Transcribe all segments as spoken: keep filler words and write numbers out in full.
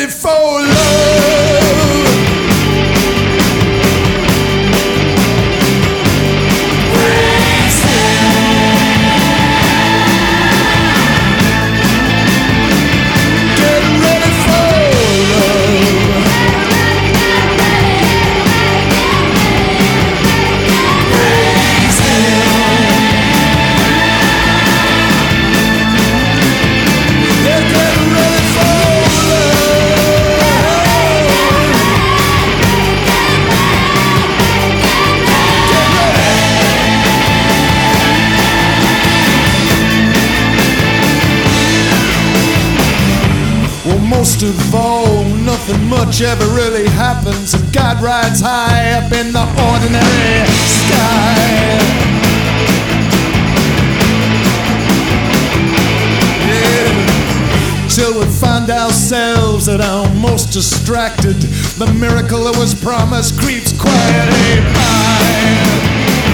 ready for love. Most of all, nothing much ever really happens if God rides high up in the ordinary sky. Yeah. Till we find ourselves at our most distracted, the miracle that was promised creeps quietly by.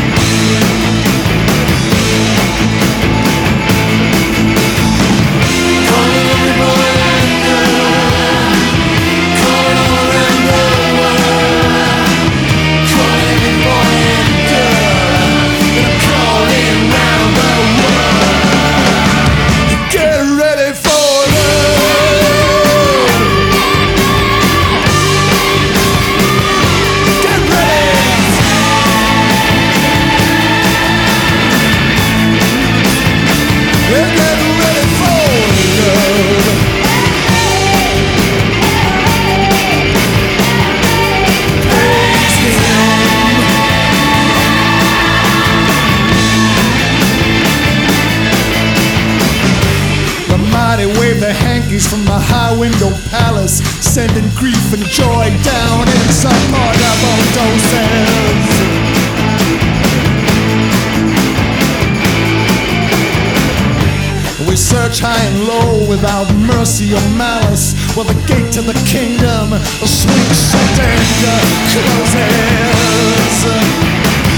Wave the hankies from the high window palace, sending grief and joy down in supportable doses. We search high and low without mercy or malice, while the gate to the kingdom swings so danger closes.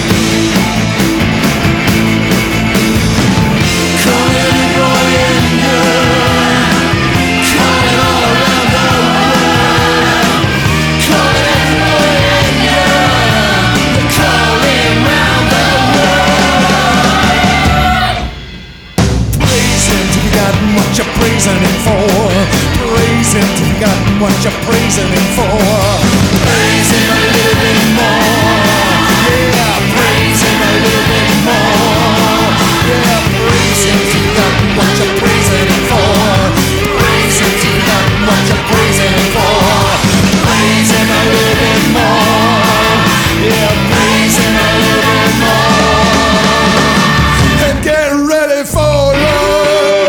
What you're praising him for, praise him till you got what you're praising him for. Praise him a little bit more, yeah, praise him a little bit more, yeah, praise him till you got what you're praising him for. Praise him till you got what you're praising him for. Praise him a little bit more, yeah, praise him a little bit more, and get ready for love.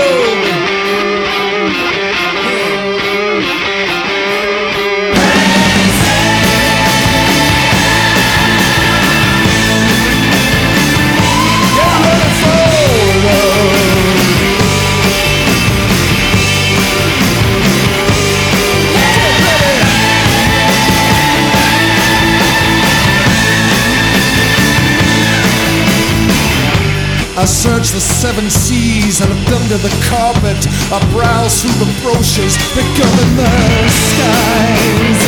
I search the seven seas and looked under the carpet. I browse through the brochures that govern the skies.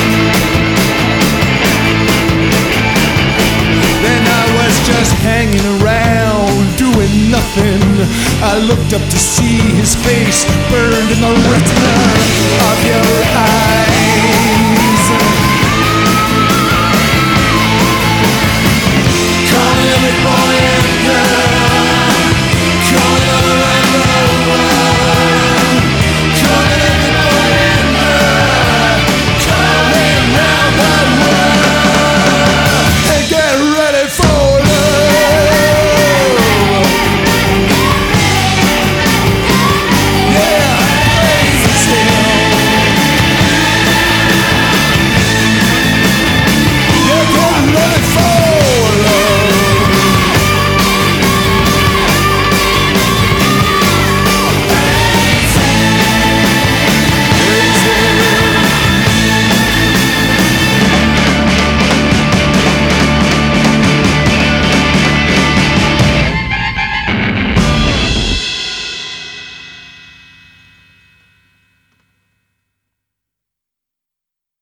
Then I was just hanging around, doing nothing. I looked up to see his face burned in the retina of your eyes.